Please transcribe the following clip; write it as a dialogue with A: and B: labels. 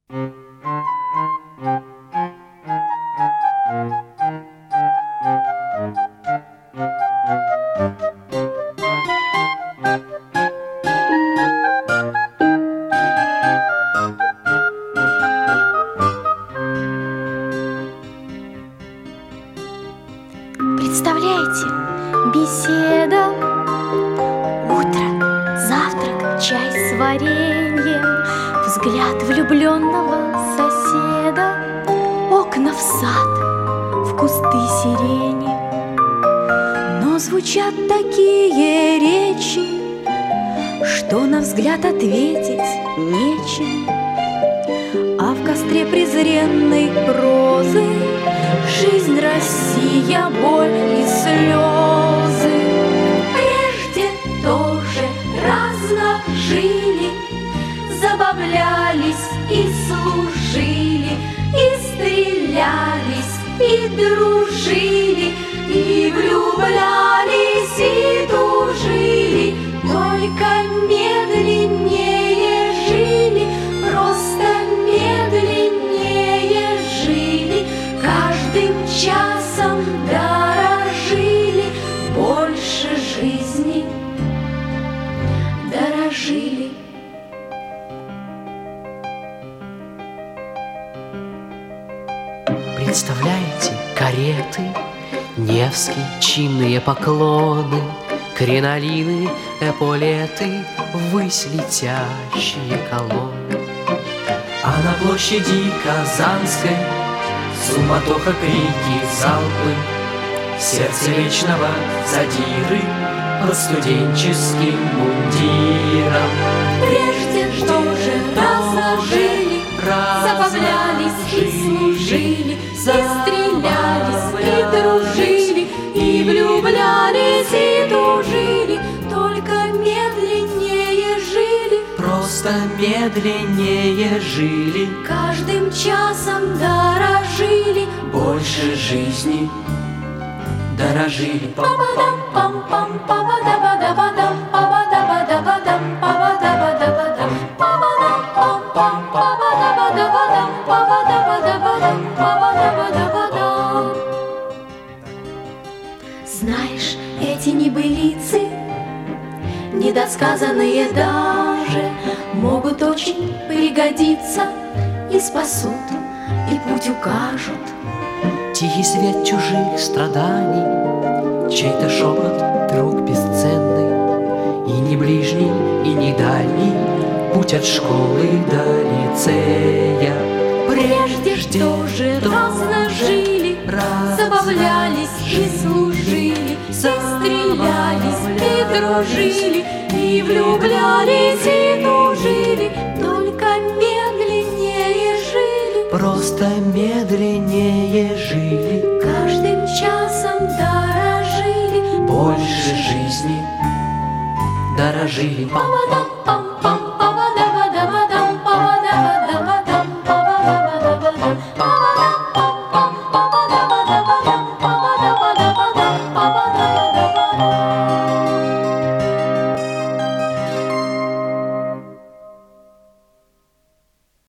A: Представляете, беседа, утро, завтрак, чай с вареньем, взгляд влюбленного соседа, окна в сад, в кусты сирени. Но звучат такие речи, что на взгляд ответить нечем. А в костре презренной прозы жизнь, Россия, боль и слезы. Прежде тоже разно жили, забавлялись и служили, и стрелялись, и дружили, и влюблялись, и тужили. Только медленнее жили, просто медленнее жили, каждым часом дорожили, больше жизни дорожили.
B: Представляете, кареты, Невский, чинные поклоны, кринолины, эполеты, ввысь летящие колонны. А на площади Казанской суматоха, крики, залпы, сердце вечного задиры под студенческим мундиром.
A: Прежде тоже разно жили, забавлялись и служили, и стрелялись, и дружили, и влюблялись, и тужили, только медленнее жили,
B: просто медленнее жили,
A: каждым часом дорожили,
B: больше жизни дорожили.
A: Па-ба-дам-пам-пам, па-ба-да-ба-да-ба-дам, па-ба-да-ба-да-ба-дам, па-ба-да-ба-да-ба-дам, па-ба-дам-пам-пам, па-ба-да-ба-да-ба-дам, па-ба-да-ба-да-ба-дам, па-ба-да-ба-да-ба-дам. Знаешь, эти небылицы, недосказанные даже, могут очень пригодиться и спасут, и путь укажут.
B: Тихий свет чужих страданий, чей-то шепот, друг бесценный, и не ближний, и не дальний путь от школы до лицея.
A: Прежде тоже разно жили, забавлялись и служили, и стрелялись, и дружили, и влюблялись, и тужили, только медленнее жили,
B: просто медленнее жили,
A: каждым часом дорожили,
B: больше жизни дорожили.
A: па-ба-дам-пам.